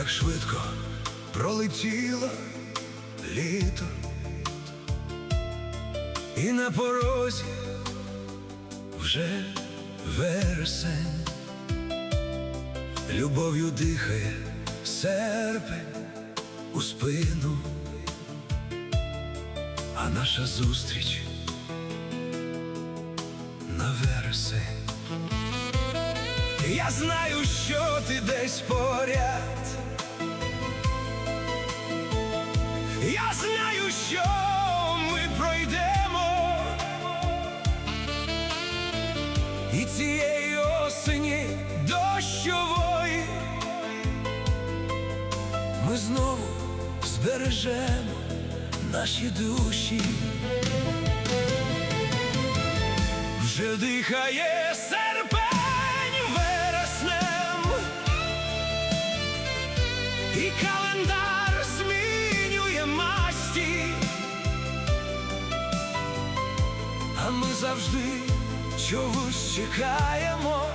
як швидко пролетіло літо, і на порозі вже вересень. Любов'ю дихає серпень у спину, а наша зустріч на вересень. Я знаю, що ти десь поряд, я знаю, що ми пройдемо і цієї осені дощової ми знову збережемо наші душі. Вже дихає серпень вереснем, і календар змінює масті, а ми завжди чогось чекаємо.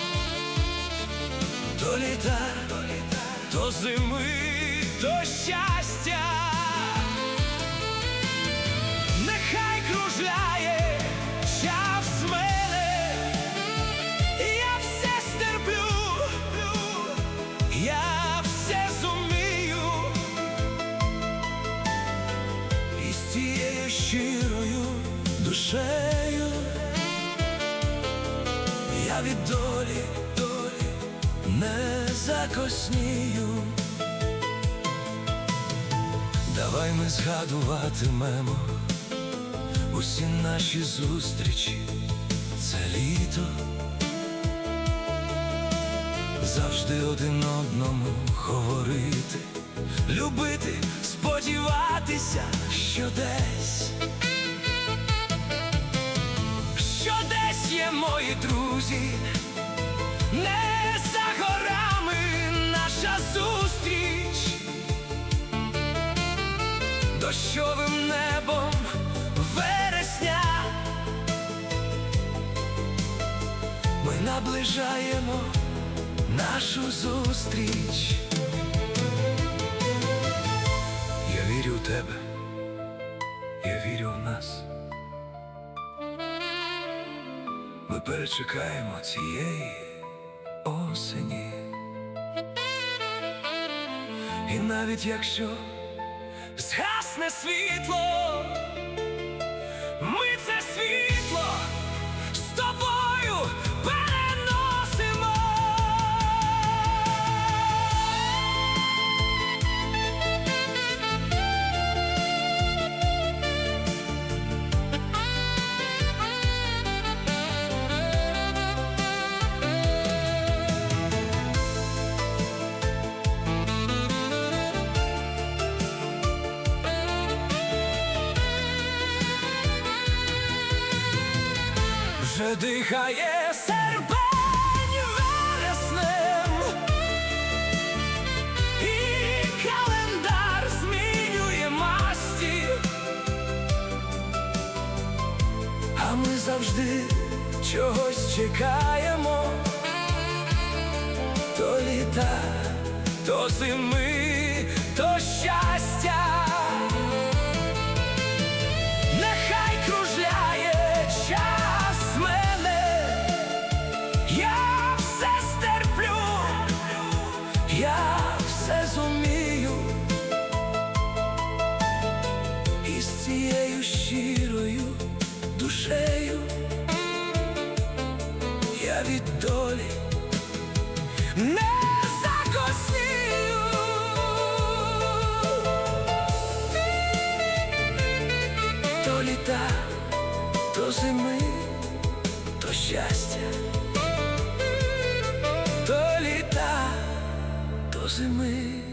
То літа, то зими, то щастя. Нехай кружляє час мене, я все стерплю, я все зумію. І з цією щирою душею я від долі не закоснію. Давай ми згадуватимемо усі наші зустрічі це літо, завжди один одному говорити, любити, сподіватися, що десь є мої друзі. Не за горами наша зустріч, дощовим небом вересня ми наближаємо нашу зустріч. Я вірю в тебе, я вірю в нас. Ми перечекаємо цієї осені. І навіть якщо згасне світло, ми це світло з тобою переносимо. Вже дихає серпень вереснем, і календар змінює масті, а ми завжди чогось чекаємо. То літа, то зими, то щастя. Нехай кружляє час мене, я все стерплю, я все зумію. І з цією щирою душею я від долі не закоснію. То літа, то зими, то щастя. То літа, то зими,